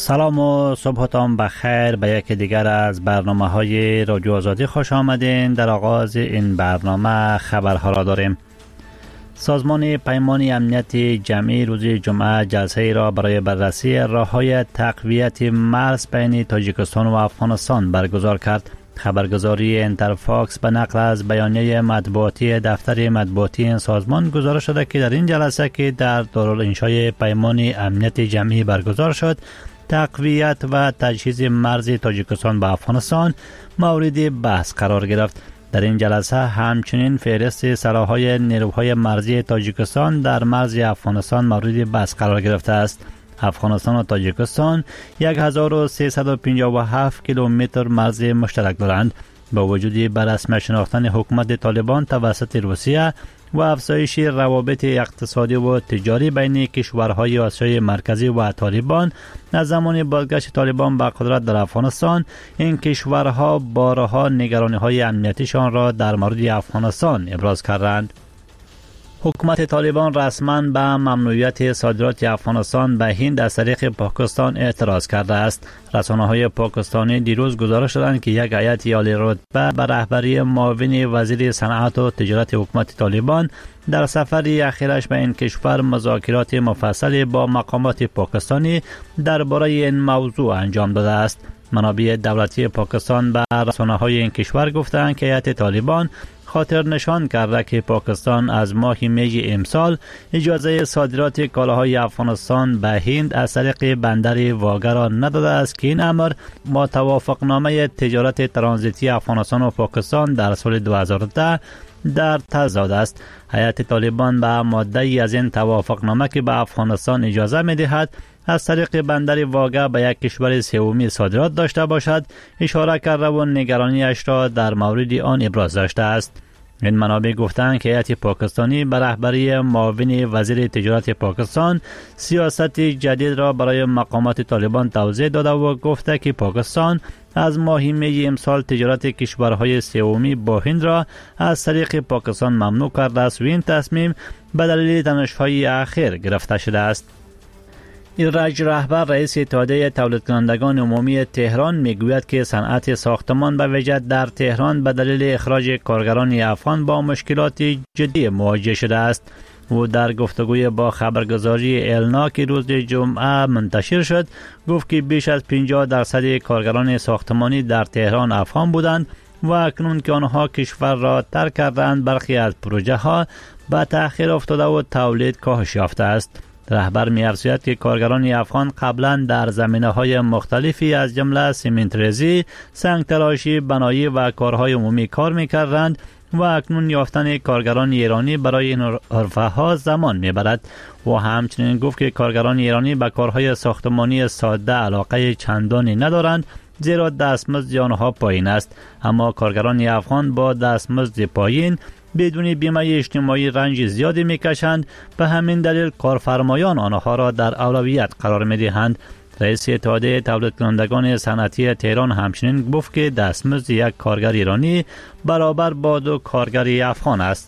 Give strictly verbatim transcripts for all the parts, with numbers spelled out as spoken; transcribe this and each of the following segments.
سلام و صبحتان بخیر به یک دیگر از برنامه های رادیو آزادی خوش آمدین. در آغاز این برنامه خبرها را داریم. سازمان پیمان امنیت جمعی روز جمعه جلسه را برای بررسی راه‌های تقویت مرز بین تاجیکستان و افغانستان برگزار کرد. خبرگزاری انترفاکس به نقل از بیانیه مطبوعاتی دفتر مطبوعاتی این سازمان گزارش شده که در این جلسه که در دارالانشای پیمان امنیت جمعی برگزار شد، تقویت و تجهیز مرز تاجیکستان به افغانستان مورد بحث قرار گرفت. در این جلسه همچنین فهرست سلاح‌های نیروهای مرزی تاجیکستان در مرز افغانستان مورد بحث قرار گرفته است. افغانستان و تاجیکستان هزار و سیصد و پنجاه و هفت کیلومتر مرز مشترک دارند. با وجود به رسمی شناختن حکومت طالبان توسط روسیه و افزایش روابط اقتصادی و تجاری بین کشورهای آسیای مرکزی و طالبان از زمان بازگشت طالبان به قدرت در افغانستان، این کشورها بارها نگرانی‌های امنیتیشان را در مورد افغانستان ابراز کردند. حکومت طالبان رسما به ممنوعیت صادرات افغانستان به هند از طریق پاکستان اعتراض کرده است. رسانه‌های پاکستانی دیروز گزارش دادند که یک هیئت عالی رتبه به رهبری معاون وزیر صنعت و تجارت حکومت طالبان در سفری اخیرش به این کشور مذاکرات مفصلی با مقامات پاکستانی درباره این موضوع انجام داده است. منابع دولتی پاکستان به رسانه‌های این کشور گفتند که هیئت طالبان خاطر نشان کرده که پاکستان از ماه می امسال اجازه صادرات کالاهای افغانستان به هند از طریق بندر واگه را نداده است که این امر با توافقنامه تجارت ترانزیتی افغانستان و پاکستان در سال دو هزار و ده در تضاد است. هیئت طالبان به ماده ای از این توافقنامه که به افغانستان اجازه می دهد از طریق بندر واگه به یک کشور سومی صادرات داشته باشد اشاره کرده و نگرانیش را در مورد آن ابراز داشته است. این منابع گفتند که هیئت پاکستانی به رهبری معاون وزیر تجارت پاکستان سیاست جدید را برای مقامات طالبان توضیح داده و گفته که پاکستان از ماه می امسال تجارت کشورهای سومی با هند را از طریق پاکستان ممنوع کرده است و این تصمیم به دلیل تنش‌های اخیر گرفته شده است. ایرج رهبر رئیس اتحادیه تولید کنندگان عمومی تهران میگوید که صنعت ساختمان به ویژه در تهران به دلیل اخراج کارگران افغان با مشکلات جدی مواجه شده است. او در گفتگوی با خبرگزاری النا که روز جمعه منتشر شد گفت که بیش از پنجاه درصد کارگران ساختمانی در تهران افغان بودند و اکنون که آنها کشور را ترک کردند برخی از پروژه ها به تأخیر افتاده و تولید کاهش یافته است. رهبر می‌افزاید که کارگران افغان قبلا در زمینه‌های مختلفی از جمله سیمنت ریزی، سنگ تراشی، بنایی و کارهای عمومی کار می‌کردند و اکنون یافتن کارگران ایرانی برای این حرفه‌ها زمان می‌برد. و همچنین گفت که کارگران ایرانی به کارهای ساختمانی ساده علاقه چندانی ندارند زیرا دستمزد آنها پایین است، اما کارگران افغان با دستمزد پایین بدون بیمه اجتماعی رنج زیادی میکشند. به همین دلیل کارفرمایان آنها را در اولویت قرار میدهند. رئیس اتحادیه تولید کنندگان صنعتی تهران همچنین گفت که دستمزد یک کارگر ایرانی برابر با دو کارگر افغان است.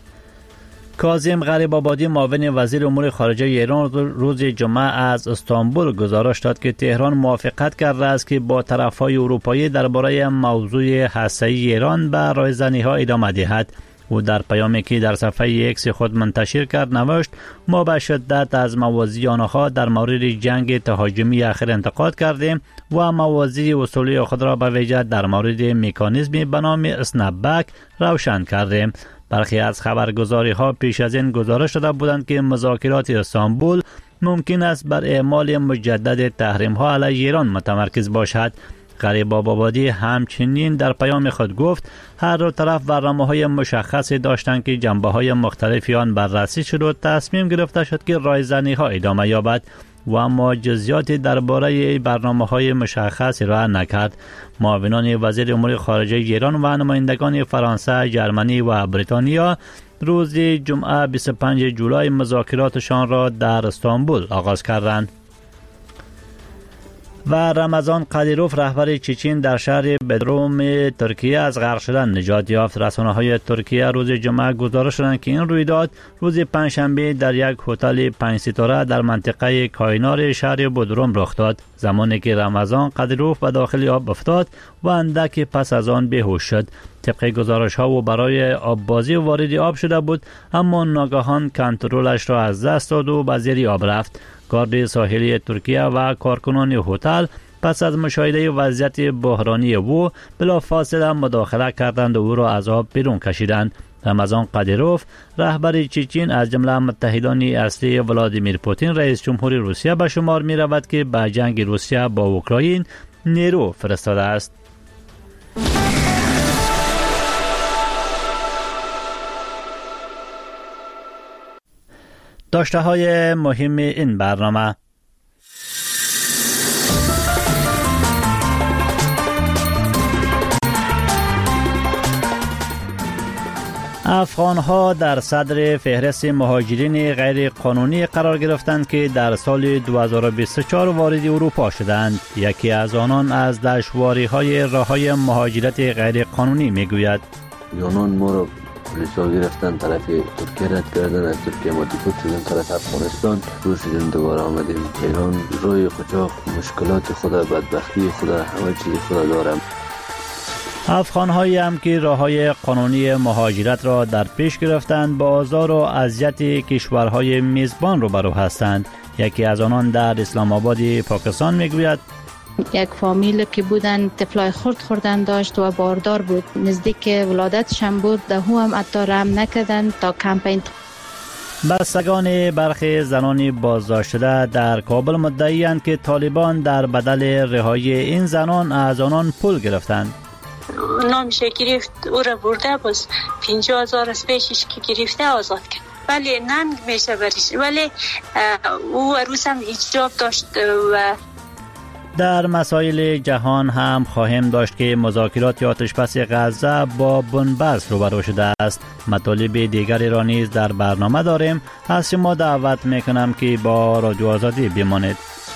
کاظم غریب‌آبادی معاون وزیر امور خارجه ایران روز جمعه از استانبول گزارش داد که تهران موافقت کرده است که با طرف‌های اروپایی درباره موضوع هسته‌ای ایران به رایزنی‌ها ادامه دهد. او در پیامی که در صفحه ایکس خود منتشر کرد نوشت: ما به شدت از مواضع آنها در مورد جنگ تهاجمی اخیر انتقاد کردیم و مواضع اصولی خود را به ویژه در مورد مکانیزمی به نام اسنپ‌بک روشن کردیم. برخی از خبرگزاری ها پیش از این گزارش داده بودند که مذاکرات استانبول ممکن است بر اعمال مجدد تحریم ها علیه ایران متمرکز باشد. غریب‌آبادی همچنین در پیام خود گفت هر دو طرف برنامه‌های مشخصی داشتند که جنبه‌های مختلفی آن بررسی شد و تصمیم گرفته شد که رایزنی‌ها ادامه یابد و اما جزئیاتی درباره برنامه‌های مشخصی را نکرد. معاونان وزیر امور خارجه ایران و نمایندگان فرانسه، ژرمنی و بریتانیا روز جمعه بیست و پنجم جولای مذاکراتشان را در استانبول آغاز کردند. و رمضان قدیروف رهبر چچن در شهر بدروم ترکیه از غرق شدن نجات یافت. رسانه‌های ترکیه روز جمعه گزارش دادند که این رویداد روز پنجشنبه در یک هتل پنج ستاره در منطقه کاینار شهر بدروم رخ داد، زمانی که رمضان قدیروف به داخل آب افتاد و اندک پس از آن بیهوش شد. طبق گزارش ها و برای آب بازی وارد آب شده بود، اما ناگهان کنترلش را از دست داد و به زیر آب رفت. گارد ساحلی ترکیه و کارکنان هتل پس از مشاهده وضعیت بحرانی او بلافاصله مداخله کردند و او را از آب بیرون کشیدند. رمضان قدیروف رهبر چچن از جمله متحدان اصلی ولادیمیر پوتین رئیس جمهور روسیه به شمار می رود که به جنگ روسیه با اوکراین نیرو فرستاده است. داشته های مهم این برنامه: افغان‌ها در صدر فهرست مهاجرین غیر قانونی قرار گرفتند که در سال دو هزار و بیست و چهار وارد اروپا شدند. یکی از آنان از دشواری‌های راه‌های مهاجرت غیر قانونی می‌گوید. یونان ما را پلیسا گرفتن، طرف ترکیه رد کردن، از ترکیه ما دیپورت شدن طرف افغانستان، رو شدیم دوباره آمدیم ایران. روی قاچاق مشکلات خود، بدبختی خود، همه چیز خود دارم. افغان‌هایی هم که راه‌های قانونی مهاجرت را در پیش گرفتند با آزار و اذیت کشورهای میزبان روبرو هستند. یکی از آنان در اسلام آباد پاکستان میگوید یک فامیل که بودن طفلای خرد خوردن داشت و باردار بود، نزدیک ولادتش هم بود، ده هم حتی رحم نکردن تا کمپین. بستگان برخی زنان بازداشت شده در کابل مدعی‌اند که طالبان در بدل رهایی این زنان از آنان پول گرفتند. نامشه گرفت، او را برده باز پنجاه هزار از پیشش که گرفته آزاد کرد. ولی ننگ میشه برش، ولی او عروس هم حجاب داشت. و در مسائل جهان هم خواهیم داشت که مذاکرات آتشبس غزه با بنبست روبرو شده است. مطالب دیگری را نیز در برنامه داریم. از شما دعوت میکنم که با رادیو آزادی بمانید.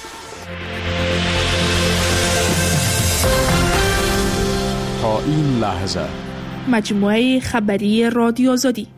تا این لحظه مجموعه خبری رادیو آزادی.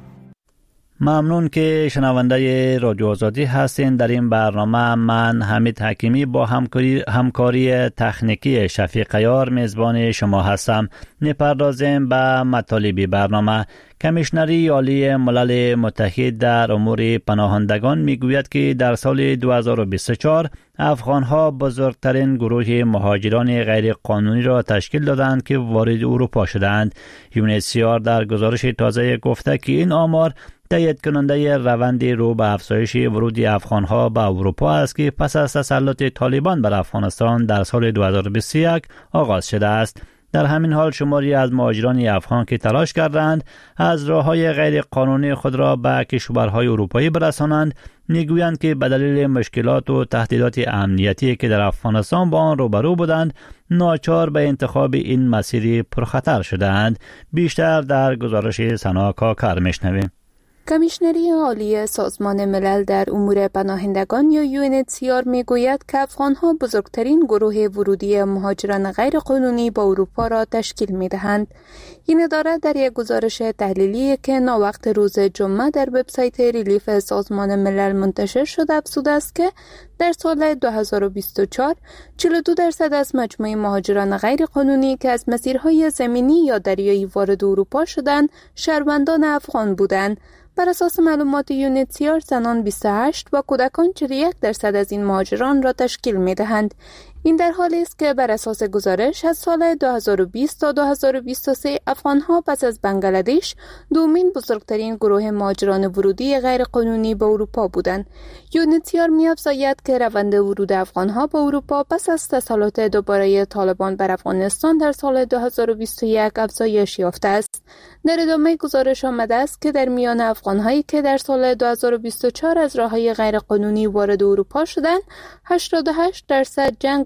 ممنون که شنونده رادیو آزادی هستین. در این برنامه من حمید حکیمی با همکاری همکاری تکنیکی شفیق عیار میزبان شما هستم. نپردازیم به مطالب برنامه. کمیشنری عالی ملل متحد در امور پناهندگان میگوید که در سال دو هزار و بیست و چهار افغان‌ها بزرگترین گروه مهاجران غیر قانونی را تشکیل دادند که وارد اروپا شدند. یونیسیار در گزارش تازه گفته که این آمار تایید کننده روند رو به افزایش ورود افغان‌ها به اروپا است که پس از تسلط طالبان بر افغانستان در سال دو هزار و بیست و یک آغاز شده است. در همین حال شماری از مهاجران افغان که تلاش کردند از راه‌های غیر قانونی خود را به کشورهای اروپایی برسانند میگویند که به دلیل مشکلات و تهدیدات امنیتی که در افغانستان با آن روبرو بودند ناچار به انتخاب این مسیر پرخطر شدند. بیشتر در گزارش سنا کاکر میشنویم. کمیشنری عالی سازمان ملل در امور پناهندگان یا یو ان اچ سی آر میگوید که افغان‌ها بزرگترین گروه ورودی مهاجران غیر قانونی با اروپا را تشکیل می‌دهند. این اداره در یک گزارش تحلیلی که ناوقت روز جمعه در وبسایت ریلیف سازمان ملل منتشر شده افزوده است که در سال دو هزار و بیست و چهار چهل و دو درصد از مجموع مهاجران غیر قانونی که از مسیرهای زمینی یا دریایی وارد اروپا شدند شهروندان افغان بودند. بر اساس معلومات یو ان اچ سی آر زنان بیست و هشت و کودکان چهل و یک درصد از این مهاجران را تشکیل می‌دهند. این در حالی است که بر اساس گزارش از سال دو هزار و بیست تا دو هزار و بیست و سه افغان‌ها پس از بنگلادش دومین بزرگترین گروه مهاجران ورودی غیر قانونی به اروپا بودند. یو ان اچ سی آر می‌افزاید که روند ورود افغان‌ها به اروپا پس از تسلط دوباره طالبان بر افغانستان در سال دو هزار و بیست و یک افزایش یافته است. در ادامه گزارش آمده است که در میان افغان‌هایی که در سال دو هزار و بیست و چهار از راه‌های غیرقانونی وارد اروپا شدند، هشتاد و هشت درصد جنگ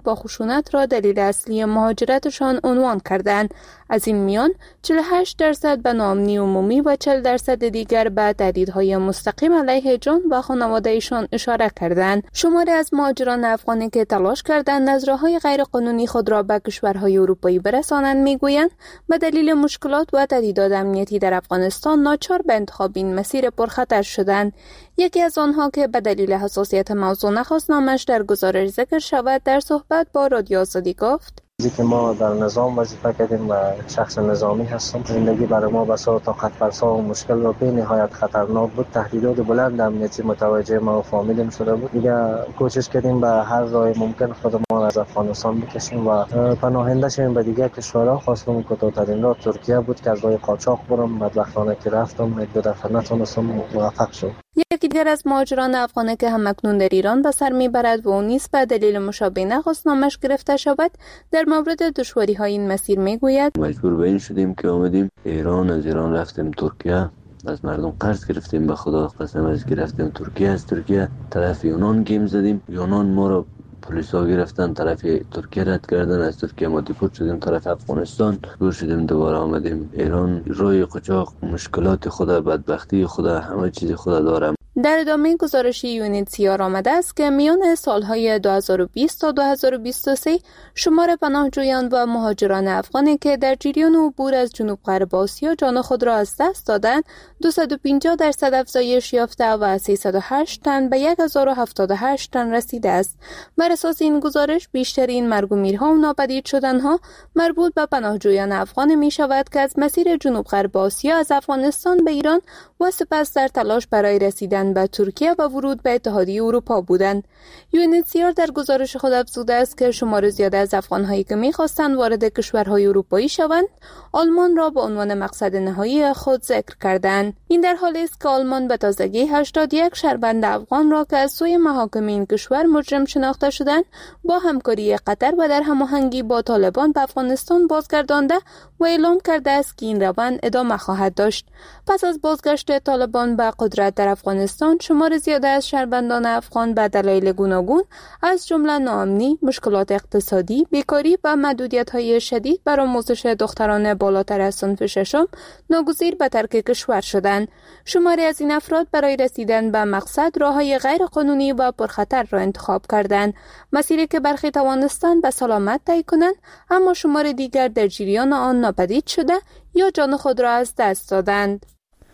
برخورد با خشونت را دلیل اصلی مهاجرتشان عنوان کردند. از این میان چهل و هشت درصد به ناامنی عمومی و چهل درصد دیگر به تهدیدهای مستقیم علیه جان و خانواده‌شان اشاره کردند. شماری از مهاجران افغانی که تلاش کردند از راه‌های غیرقانونی خود را به کشورهای اروپایی برسانند میگویند به دلیل مشکلات و تهدیدات امنیتی در افغانستان ناچار به انتخاب این مسیر پرخطر شدند. یکی از آنها که به دلیل حساسیت موضوع نخواست نامش در گزارش ذکر شود، در صحبت با رادیو آزادی گفت: که ما در نظام وظیفه کردیم و شخص نظامی هستم. زندگی برای ما بسیار طاقت فرسا و مشکل و به نهایت خطرناک بود. تهدیدات بلند امنیتی متوجه ما و فامیلم شده بود. دیگه کوشش کردیم به هر راه ممکن خودمان از افغانستان بکشیم و پناهنده شویم به دیگر کشورها. خواستم کوتاه‌ترین راه ترکیه بود که از راه قاچاق برم. بدبختانه که رفتم یک دو دفعه نتونستم موفق شدم. یکی دیگر از مهاجران افغانی که همکنون در ایران به سر میبرد و او نیز به دلیل مشابه نخواست نامش گرفته شود، در مورد دشواری های این مسیر میگوید: مجبور به این شدیم که آمدیم ایران، از ایران رفتیم ترکیه، از مردم قرض گرفتیم، به خدا قسم از گرفتیم ترکیه، از ترکیه طرف یونان گیم زدیم، یونان ما رو پلیسا گرفتن، طرف ترکیه رد کردن، از ترکیه ما دیپورت شدیم طرف افغانستان، دور شدیم دوباره آمدیم ایران. روی قاچاق مشکلات خدا، بدبختی خدا، همه چیز خدا دارم. در ادامه گزارش یونیتسیار آمده است که میان سالهای دو هزار و بیست تا دو هزار و بیست و سه شمار پناهجویان و مهاجران افغانی که در جریان عبور از جنوب غرب آسیا جان خود را از دست دادند دویست و پنجاه درصد افزایش یافته و سیصد و هشت تن به هزار و هفتاد و هشت تن رسیده است. بر اساس این گزارش بیشترین مرگ و میرها و ناپدید شدنها مربوط به پناهجویان افغان می شود که از مسیر جنوب غرب آسیا از افغانستان به ایران و سپس در تلاش برای رسیدن به ترکیه و ورود به اتحادیه اروپا بودند. یونیتسیار در گزارش خود افزوده است که شمار زیاد از افغان‌هایی که می‌خواستند وارد کشورهای اروپایی شوند، آلمان را به عنوان مقصد نهایی خود ذکر کردند. این در حالی است که آلمان به تازگی هشتاد و یک شهروند افغان را که از سوی محاکم این کشور مجرم شناخته شدند، با همکاری قطر و در هماهنگی با طالبان به افغانستان بازگردانده و اعلام کرده است که این روند ادامه خواهد داشت. پس از بازگشت طالبان به قدرت در افغانستان، شمار زیاده از شهروندان افغان به دلایل گوناگون از جمله ناامنی، مشکلات اقتصادی، بیکاری و محدودیت‌های شدید بر آموزش دختران بالاتر از صنف ششم ناگزیر به ترک کشور شدند. شماری از این افراد برای رسیدن به مقصد راه‌های غیر قانونی و پرخطر را انتخاب کردند، مسیری که برخی توانستند به سلامت طی کنند، اما شمار دیگر در جریان آن ناپدید شده یا جان خود را از دست دادند.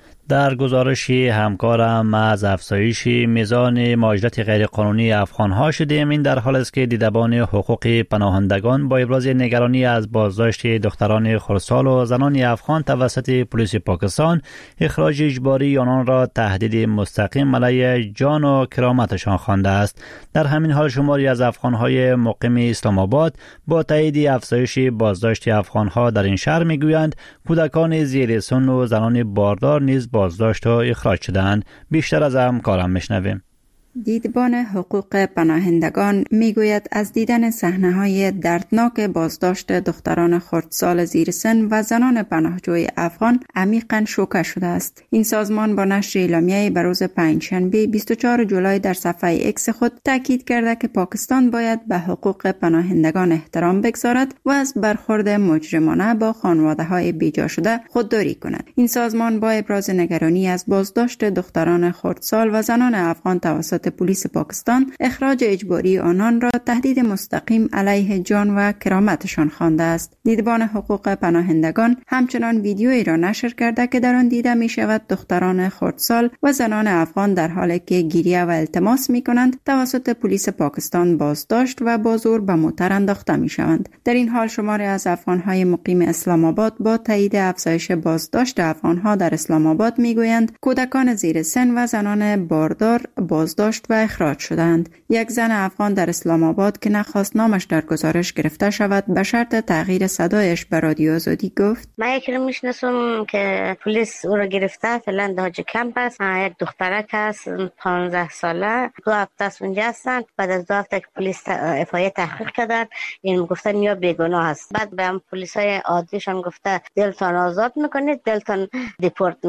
در گزارشی همکارم از افزایش میزان مهاجرت غیرقانونی افغان‌ها شدیم. این در حال است که دیدبان حقوق پناهندگان با ابراز نگرانی از بازداشت دختران خردسال و زنان افغان توسط پلیس پاکستان، اخراج اجباری آنان را تهدید مستقیم علیه جان و کرامتشان خوانده است. در همین حال شماری از افغان‌های مقیم اسلام آباد با تایید افزایش بازداشت افغان‌ها در این شهر میگویند کودکان زیر سن و زنان باردار نیز بازداشت و اخراج شدند. بیشتر از همکارم میشنویم. دیدبان حقوق پناهندگان میگوید از دیدن صحنه‌های دردناک بازداشت دختران خردسال زیر سن و زنان پناهجوی افغان عمیقاً شوکه شده است. این سازمان با نشر اعلامیه‌ای به روز پنجشنبه بیست و چهارم جولای در صفحه ایکس خود تاکید کرده که پاکستان باید به حقوق پناهندگان احترام بگذارد و از برخورد مجرمانه با خانواده‌های بیجا شده خودداری کند. این سازمان با ابراز نگرانی از بازداشت دختران خردسال و زنان افغان توسط پلیس پاکستان، اخراج اجباری آنان را تهدید مستقیم علیه جان و کرامتشان خوانده است. دیدبان حقوق پناهندگان همچنان ویدیویی را نشر کرده که در آن دیده می شود دختران خردسال و زنان افغان در حالی که گریه و التماس می کنند توسط پلیس پاکستان بازداشت و با زور به موتر انداخته می شوند. در این حال شماری از افغان‌های مقیم اسلام آباد با تایید افزایش بازداشت افغان‌ها در اسلام آباد می گویند کودکان زیر سن و زنان باردار بازداشت و اخراج شدند. یک زن افغان در اسلام آباد که نخواست نامش در گزارش گرفته شود به شرط تغییر صدایش به رادیو آزادی گفت: من یکی رو میشناسم که پلیس او رو گرفته، فعلا داج کمپ است. یک دخترک است پانزده ساله، دو هفته است اونجا هستند. بعد از دو هفته که پلیس اف آی تحقیق کردن، این گفتن یا بیگناه است. بعد به هم پلیسای عادیشان گفته دلتان آزاد میکنید، دلتان دیپورت میکنید.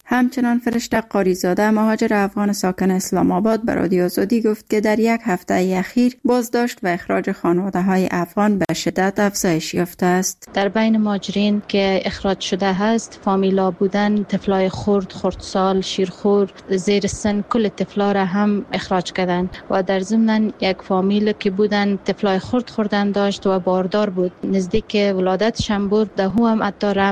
همچنان فرشته قاریزاده مهاجر افغان ساکن اسلام آباد به رادیو آزادی گفت که در یک هفته اخیر بازداشت و اخراج خانواده های افغان به شدت افزایش یافته است. در بین مهاجرین که اخراج شده هست فامیلا بودن، طفلای خرد، خردسال، شیرخور، زیر سن، کل طفلا را هم اخراج کردند و در ضمن یک فامیل که بودن طفلای خرد خوردن داشت و باردار بود، نزدیک ولادتشان بود، ده هم حتی